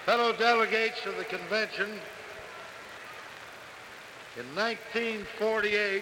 Fellow delegates of the convention, in 1948,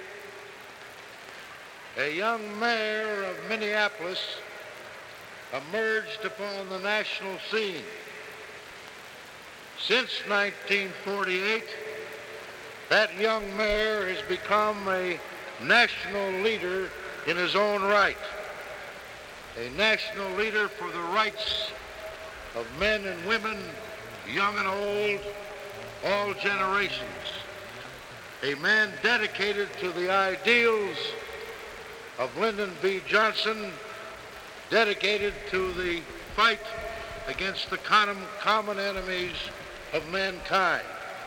a young mayor of Minneapolis emerged upon the national scene. Since 1948, that young mayor has become a national leader in his own right, a national leader for the rights of men and women, young and old, all generations, a man dedicated to the ideals of Lyndon B. Johnson, dedicated to the fight against the common enemies of mankind.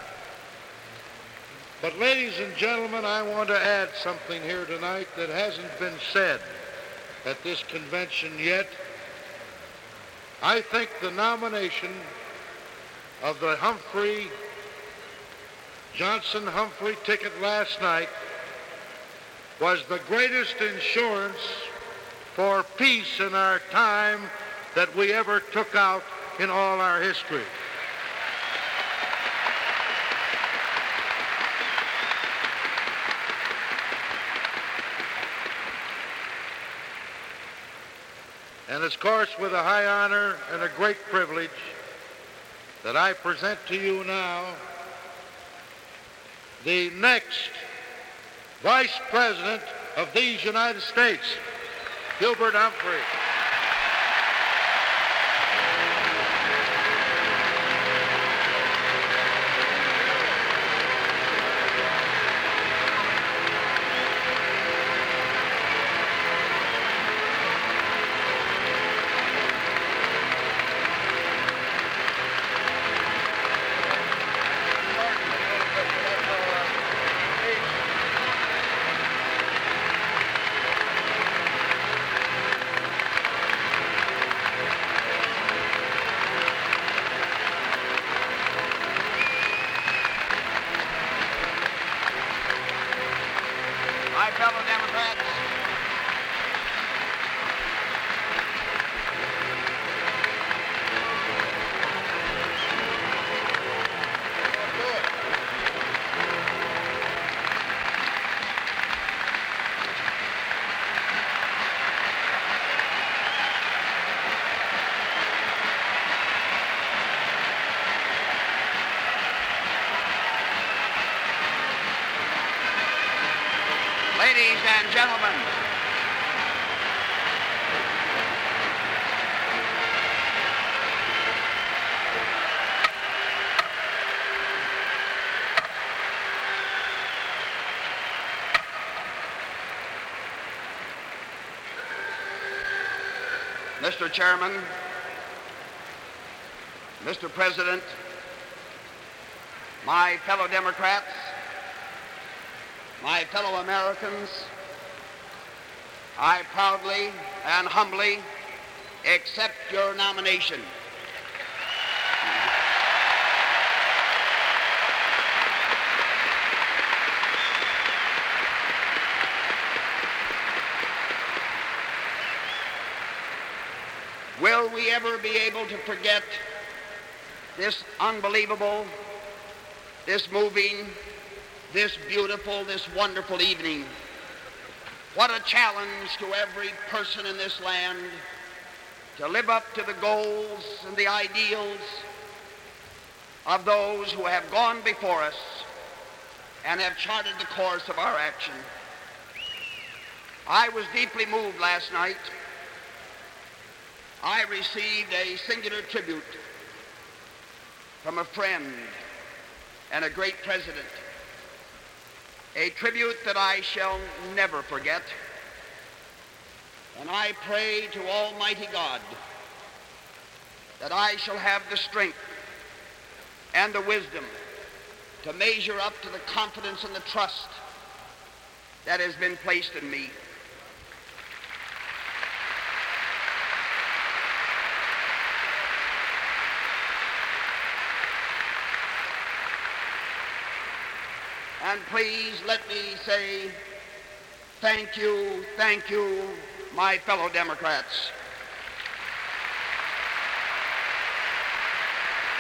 But ladies and gentlemen, I want to add something here tonight that hasn't been said at this convention yet. I think the nomination of the Johnson-Humphrey ticket last night was the greatest insurance for peace in our time that we ever took out in all our history. And it's, of course, with a high honor and a great privilege that I present to you now the next Vice President of these United States, Gilbert Humphrey. My fellow Democrats, ladies and gentlemen, Mr. Chairman, Mr. President, my fellow Democrats, my fellow Americans, I proudly and humbly accept your nomination. Will we ever be able to forget this unbelievable, this moving, this beautiful, this wonderful evening? What a challenge to every person in this land to live up to the goals and the ideals of those who have gone before us and have charted the course of our action. I was deeply moved last night. I received a singular tribute from a friend and a great president, a tribute that I shall never forget. And I pray to Almighty God that I shall have the strength and the wisdom to measure up to the confidence and the trust that has been placed in me. And please let me say thank you, my fellow Democrats.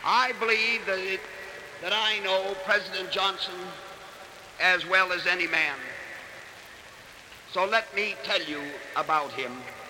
I believe that I know President Johnson as well as any man. So let me tell you about him.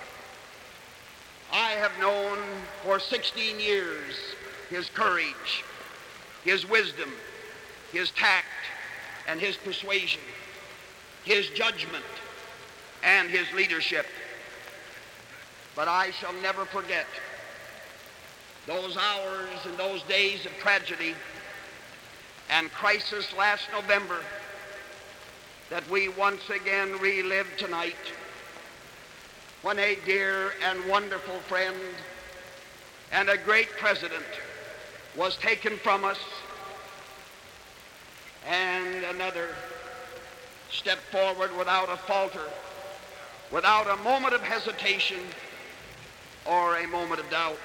I have known for 16 years his courage, his wisdom, his tact, and his persuasion, his judgment, and his leadership. But I shall never forget those hours and those days of tragedy and crisis last November that we once again relive tonight, when a dear and wonderful friend and a great president was taken from us, and another stepped forward without a falter, without a moment of hesitation or a moment of doubt.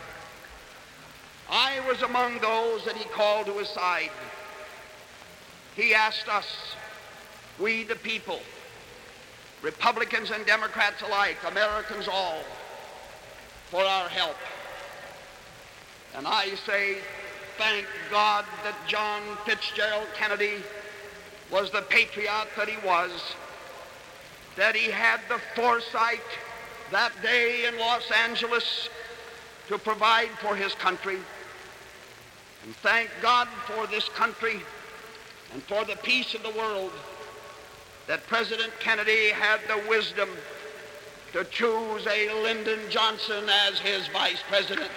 I was among those that he called to his side. He asked us, we the people, Republicans and Democrats alike, Americans all, for our help. And I say, thank God that John Fitzgerald Kennedy was the patriot that he was, that he had the foresight that day in Los Angeles to provide for his country. And thank God for this country and for the peace of the world that President Kennedy had the wisdom to choose a Lyndon Johnson as his vice president.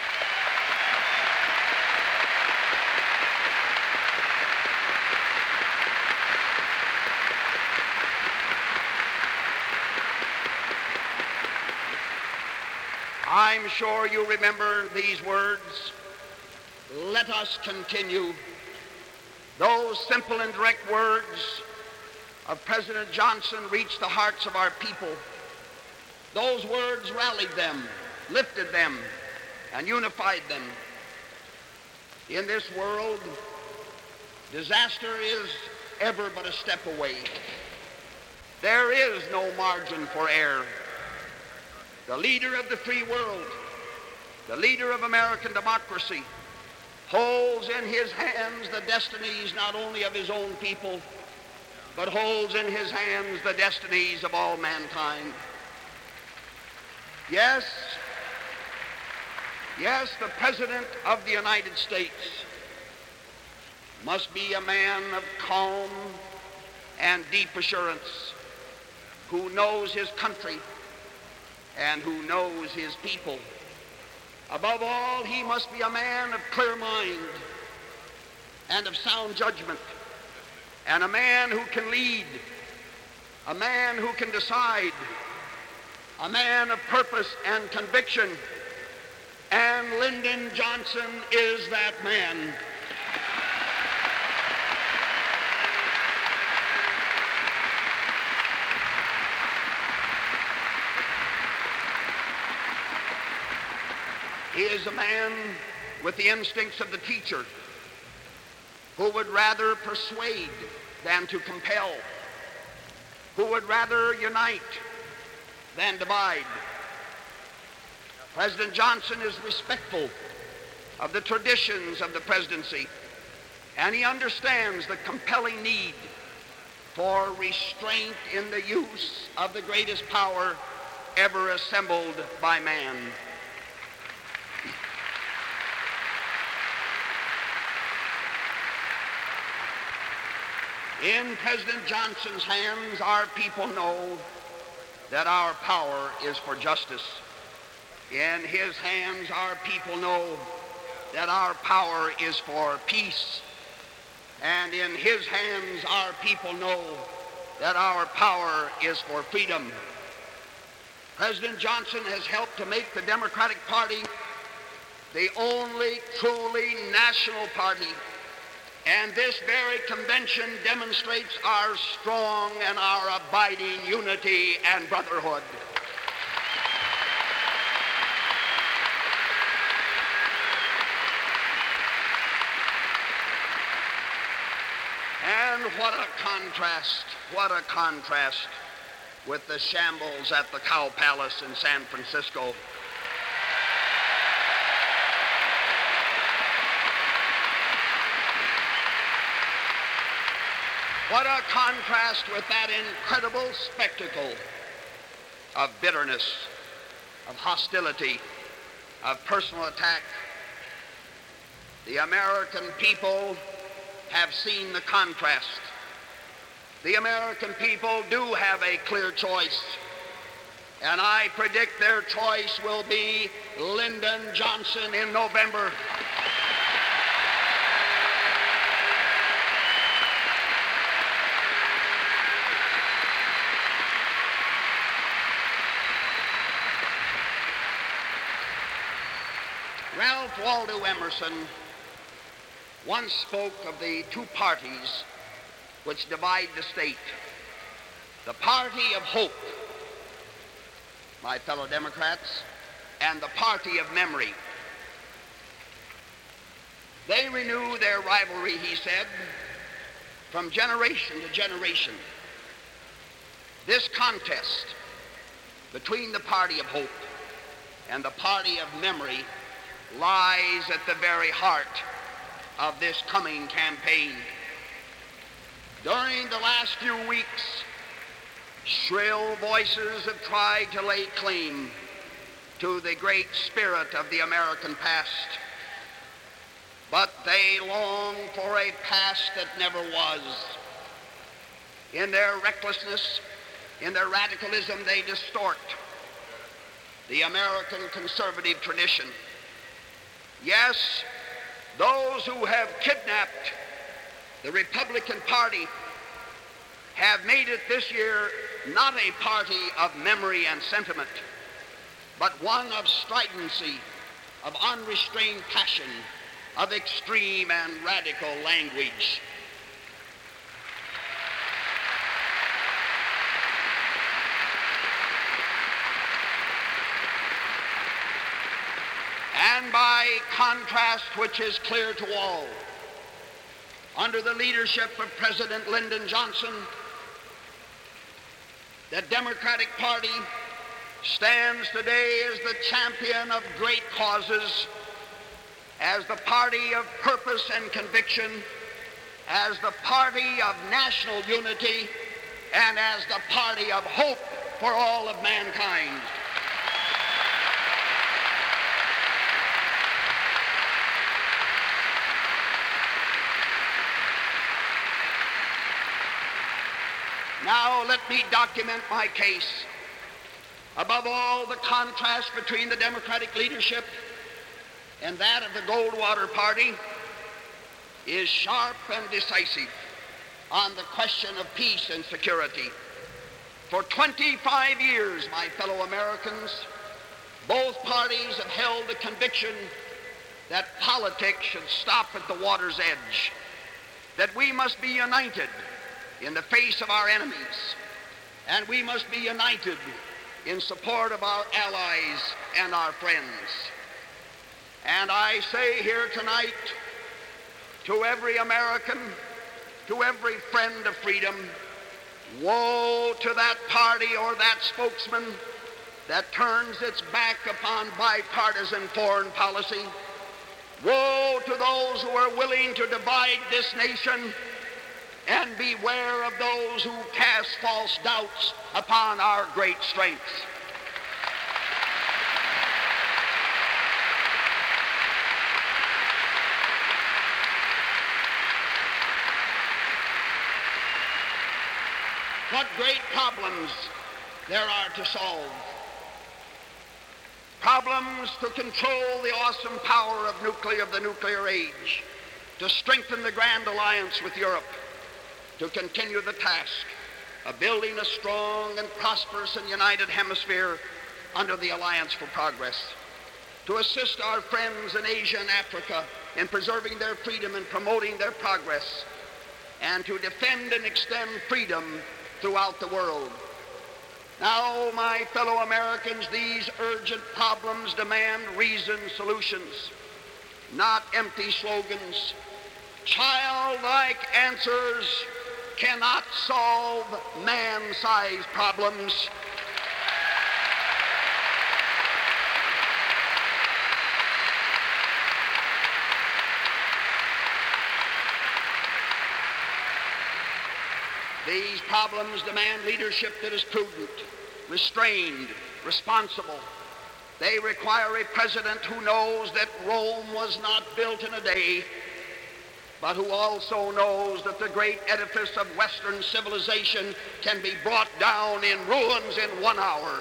I'm sure you remember these words. Let us continue. Those simple and direct words of President Johnson reached the hearts of our people. Those words rallied them, lifted them, and unified them. In this world, disaster is ever but a step away. There is no margin for error. The leader of the free world, the leader of American democracy, holds in his hands the destinies not only of his own people, but holds in his hands the destinies of all mankind. Yes, the President of the United States must be a man of calm and deep assurance, who knows his country and who knows his people. Above all, he must be a man of clear mind and of sound judgment, and a man who can lead, a man who can decide, a man of purpose and conviction. And Lyndon Johnson is that man. He is a man with the instincts of the teacher, who would rather persuade than to compel, who would rather unite than divide. President Johnson is respectful of the traditions of the presidency, and he understands the compelling need for restraint in the use of the greatest power ever assembled by man. In President Johnson's hands, our people know that our power is for justice. In his hands, our people know that our power is for peace. And in his hands, our people know that our power is for freedom. President Johnson has helped to make the Democratic Party the only truly national party. And this very convention demonstrates our strong and our abiding unity and brotherhood. And what a contrast with the shambles at the Cow Palace in San Francisco. What a contrast with that incredible spectacle of bitterness, of hostility, of personal attack. The American people have seen the contrast. The American people do have a clear choice, and I predict their choice will be Lyndon Johnson in November. Ralph Waldo Emerson once spoke of the two parties which divide the state. The party of hope, my fellow Democrats, and the party of memory. They renew their rivalry, he said, from generation to generation. This contest between the party of hope and the party of memory lies at the very heart of this coming campaign. During the last few weeks, shrill voices have tried to lay claim to the great spirit of the American past, but they long for a past that never was. In their recklessness, in their radicalism, they distort the American conservative tradition. Yes, those who have kidnapped the Republican Party have made it this year not a party of memory and sentiment, but one of stridency, of unrestrained passion, of extreme and radical language. And by contrast, which is clear to all, under the leadership of President Lyndon Johnson, the Democratic Party stands today as the champion of great causes, as the party of purpose and conviction, as the party of national unity, and as the party of hope for all of mankind. Now let me document my case. Above all, the contrast between the Democratic leadership and that of the Goldwater Party is sharp and decisive on the question of peace and security. For 25 years, my fellow Americans, both parties have held the conviction that politics should stop at the water's edge, that we must be united in the face of our enemies, and we must be united in support of our allies and our friends. And I say here tonight to every American, to every friend of freedom, woe to that party or that spokesman that turns its back upon bipartisan foreign policy. Woe to those who are willing to divide this nation, and beware of those who cast false doubts upon our great strengths. What great problems there are to solve. Problems to control the awesome power of the nuclear age, to strengthen the grand alliance with Europe, to continue the task of building a strong and prosperous and united hemisphere under the Alliance for Progress, to assist our friends in Asia and Africa in preserving their freedom and promoting their progress, and to defend and extend freedom throughout the world. Now, my fellow Americans, these urgent problems demand reasoned solutions, not empty slogans. Childlike answers cannot solve man-sized problems. These problems demand leadership that is prudent, restrained, responsible. They require a president who knows that Rome was not built in a day, but who also knows that the great edifice of Western civilization can be brought down in ruins in 1 hour.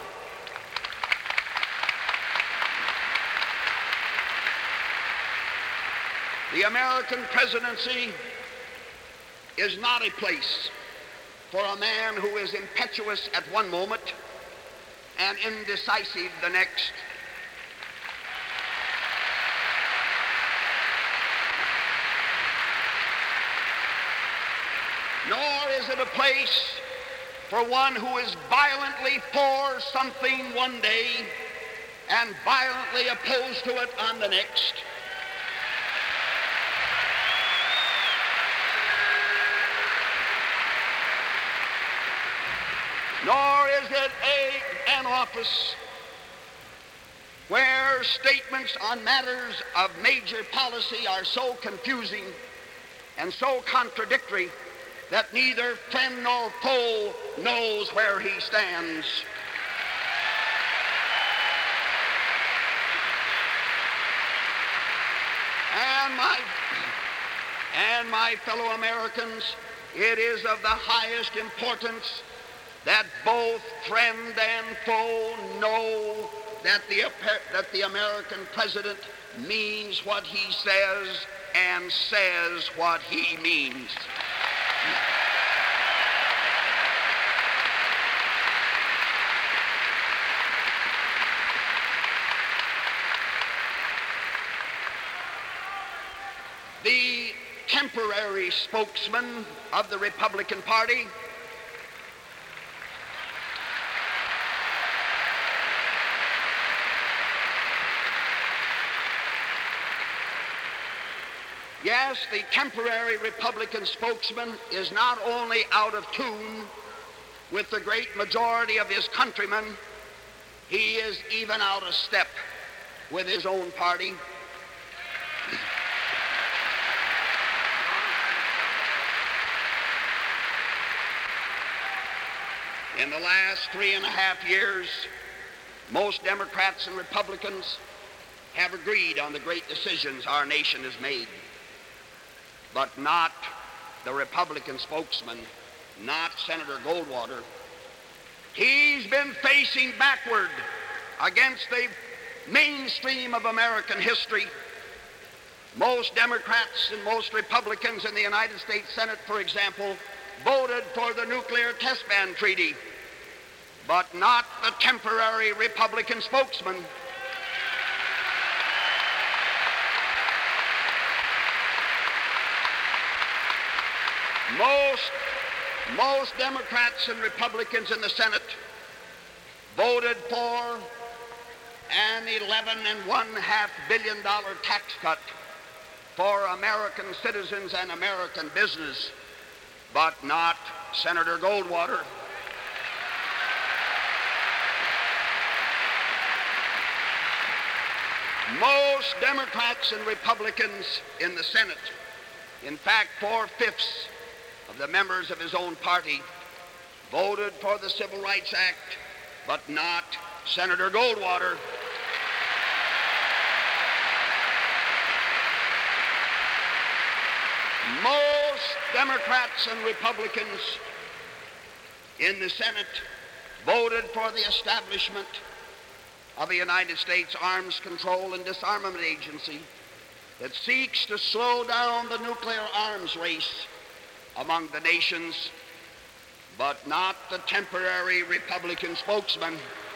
The American presidency is not a place for a man who is impetuous at one moment and indecisive the next. Nor is it a place for one who is violently for something one day and violently opposed to it on the next. Nor is it an office where statements on matters of major policy are so confusing and so contradictory that neither friend nor foe knows where he stands. And my fellow Americans, it is of the highest importance that both friend and foe know that the American president means what he says and says what he means. The temporary spokesman of the Republican Party Yes, the temporary Republican spokesman is not only out of tune with the great majority of his countrymen, he is even out of step with his own party. In the last 3.5 years, most Democrats and Republicans have agreed on the great decisions our nation has made, but not the Republican spokesman, not Senator Goldwater. He's been facing backward against the mainstream of American history. Most Democrats and most Republicans in the United States Senate, for example, voted for the nuclear test ban treaty, but not the temporary Republican spokesman. Most Democrats and Republicans in the Senate voted for an $11.5 billion tax cut for American citizens and American business, but not Senator Goldwater. Most Democrats and Republicans in the Senate, in fact 4/5 of the members of his own party, voted for the Civil Rights Act, but not Senator Goldwater. Most Democrats and Republicans in the Senate voted for the establishment of a United States Arms Control and Disarmament Agency that seeks to slow down the nuclear arms race among the nations, but not the temporary Republican spokesman.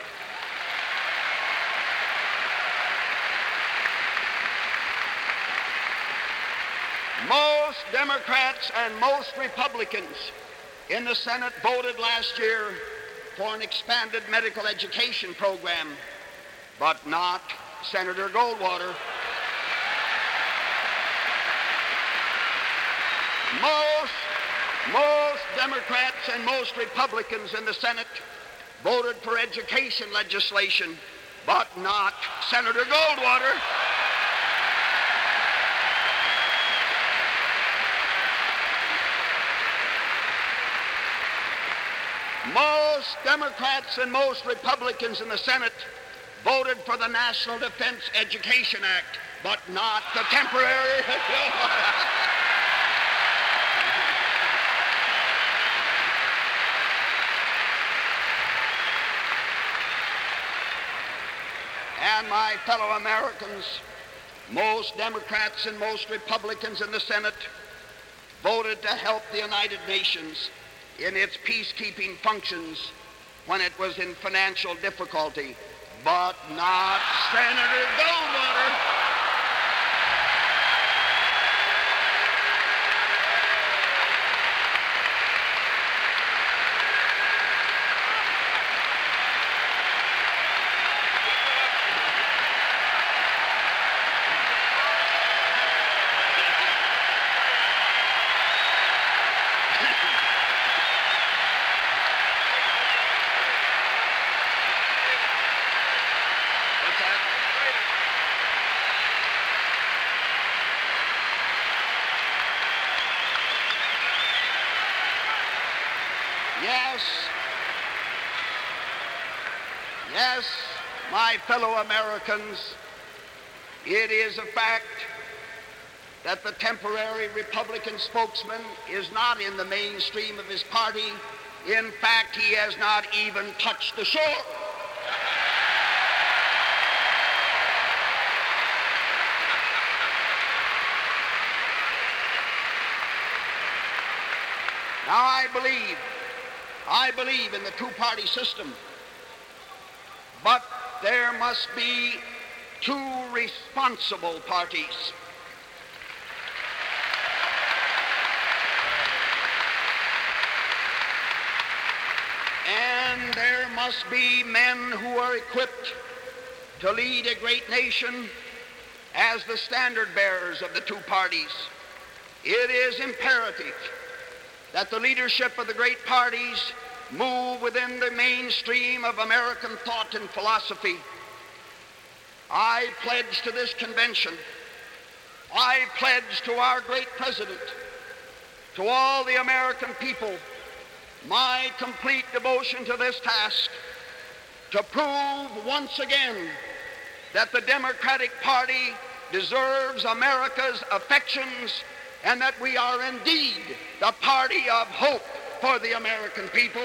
Most Democrats and most Republicans in the Senate voted last year for an expanded medical education program, but not Senator Goldwater. Most Democrats and most Republicans in the Senate voted for education legislation, but not Senator Goldwater. Most Democrats and most Republicans in the Senate voted for the National Defense Education Act, but not the temporary. And my fellow Americans, most Democrats and most Republicans in the Senate voted to help the United Nations in its peacekeeping functions when it was in financial difficulty, but not Senator Goldwater. Yes, my fellow Americans, it is a fact that the temporary Republican spokesman is not in the mainstream of his party. In fact, he has not even touched the shore. Now, I believe in the two-party system, but there must be two responsible parties. And there must be men who are equipped to lead a great nation as the standard bearers of the two parties. It is imperative that the leadership of the great parties move within the mainstream of American thought and philosophy. I pledge to this convention, I pledge to our great president, to all the American people, my complete devotion to this task, to prove once again that the Democratic Party deserves America's affections and that we are indeed the party of hope for the American people.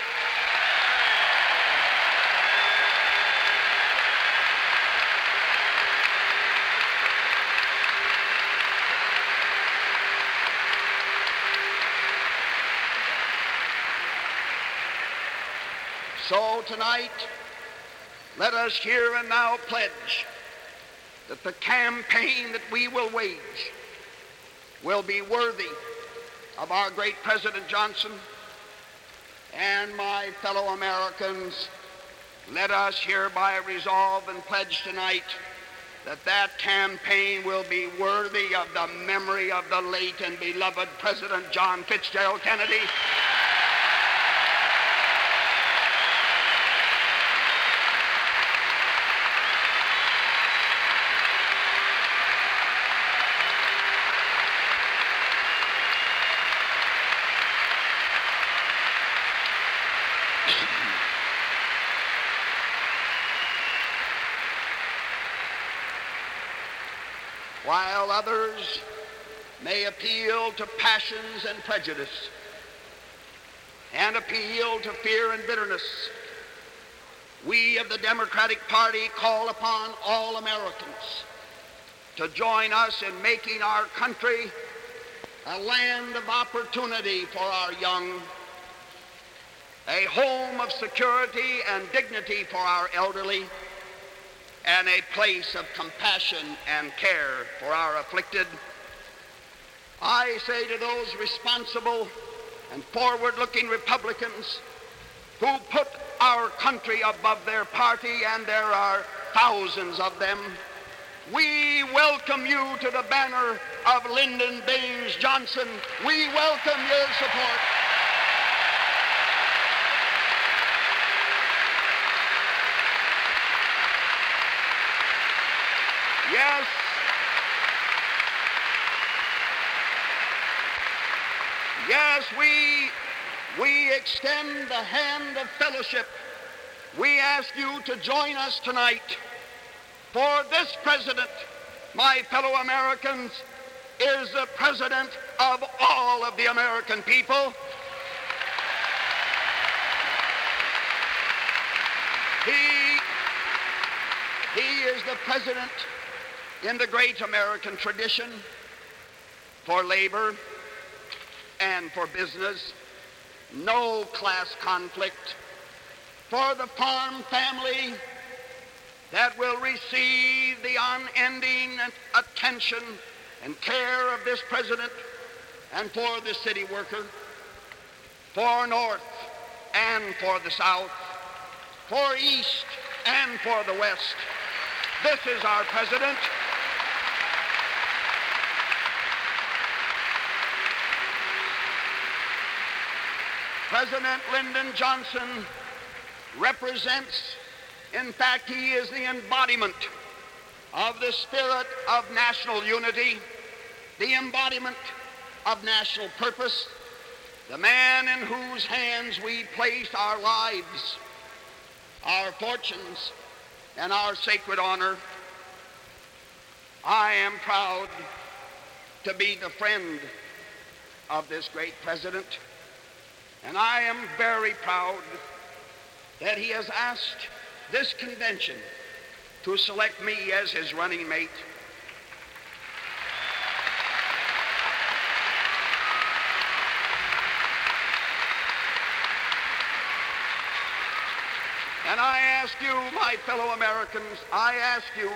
So tonight, let us here and now pledge that the campaign that we will wage will be worthy of our great President Johnson. And my fellow Americans, let us hereby resolve and pledge tonight that that campaign will be worthy of the memory of the late and beloved President John Fitzgerald Kennedy. While others may appeal to passions and prejudice and appeal to fear and bitterness, we of the Democratic Party call upon all Americans to join us in making our country a land of opportunity for our young, a home of security and dignity for our elderly, and a place of compassion and care for our afflicted. I say to those responsible and forward-looking Republicans who put our country above their party, and there are thousands of them, we welcome you to the banner of Lyndon Baines Johnson. We welcome your support. Yes, we extend the hand of fellowship. We ask you to join us tonight, for this president, my fellow Americans, is the president of all of the American people. He is the president in the great American tradition for labor and for business, no class conflict, for the farm family that will receive the unending attention and care of this president, and for the city worker, for North and for the South, for East and for the West. This is our president. President Lyndon Johnson represents, in fact, he is the embodiment of the spirit of national unity, the embodiment of national purpose, the man in whose hands we place our lives, our fortunes, and our sacred honor. I am proud to be the friend of this great president, and I am very proud that he has asked this convention to select me as his running mate. And I ask you, my fellow Americans, I ask you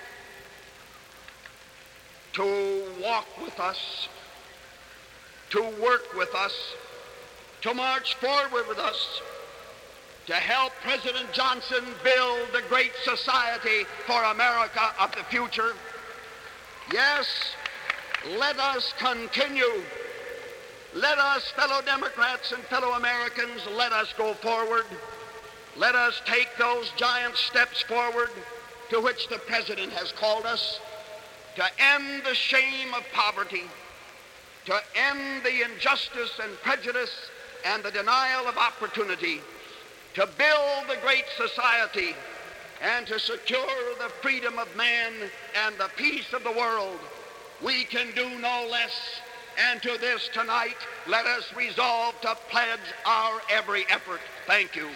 to walk with us, to work with us, to march forward with us, to help President Johnson build the great society for America of the future. Yes, let us continue. Let us, fellow Democrats and fellow Americans, let us go forward. Let us take those giant steps forward to which the President has called us, to end the shame of poverty, to end the injustice and prejudice and the denial of opportunity, to build the great society, and to secure the freedom of man and the peace of the world. We can do no less. And to this tonight, let us resolve to pledge our every effort. Thank you.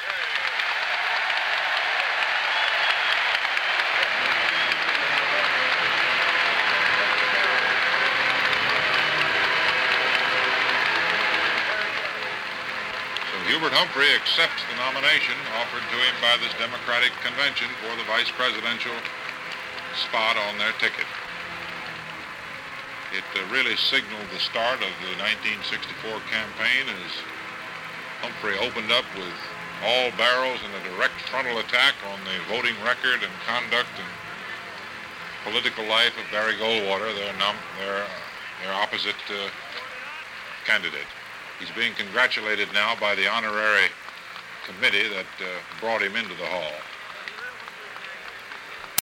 Hubert Humphrey accepts the nomination offered to him by this Democratic convention for the vice presidential spot on their ticket. It really signaled the start of the 1964 campaign as Humphrey opened up with all barrels in a direct frontal attack on the voting record and conduct and political life of Barry Goldwater, their opposite candidate. He's being congratulated now by the honorary committee that brought him into the hall.